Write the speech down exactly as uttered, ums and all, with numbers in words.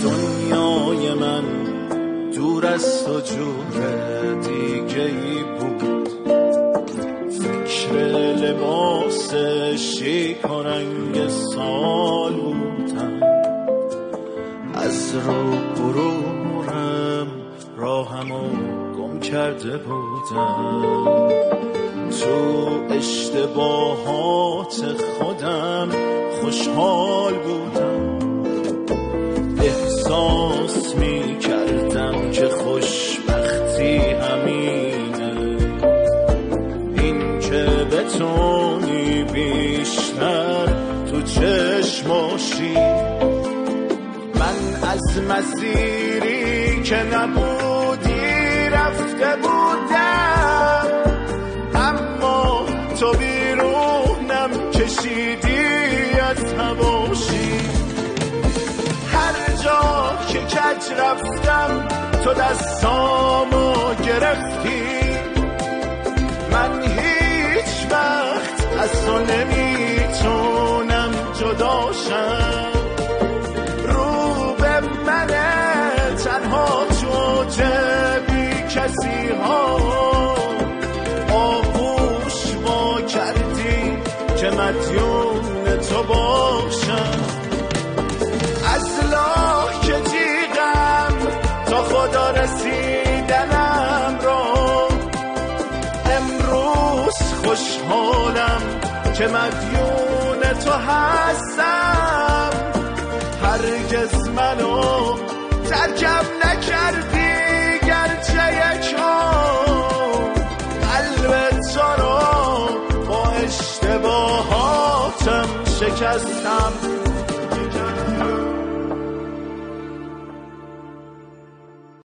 دنیای من دور از تو جور دیگه ای بود، فکر لباس شیکارنگ سال بودم، از رو برورم راهمو گم کرده بودم، تو اشتباهات خودم خوشحال بودم، احساس می کردم که خوشبختی همینه، این که بتونی بیشتر تو چشماشی، من از مسیری که نبودی رفته بودم، اما تو بیرونم کشیدی از حواشی، هر جا که کج رفتم تو دستامو گرفتی، من هیچ وقت از تو نمیتونم جداشم، رو به من تنها تو بی کسی ها آغوش با کردی که مدیون تو باشم، از لاه که جیغم تا خدا رسیدنم رو، امروز خوشحالم که مدیون تو هستم، هرگز منو ترکم نکردی گرچه یکم، قلب تو رو با اشتباهاتم شکستم،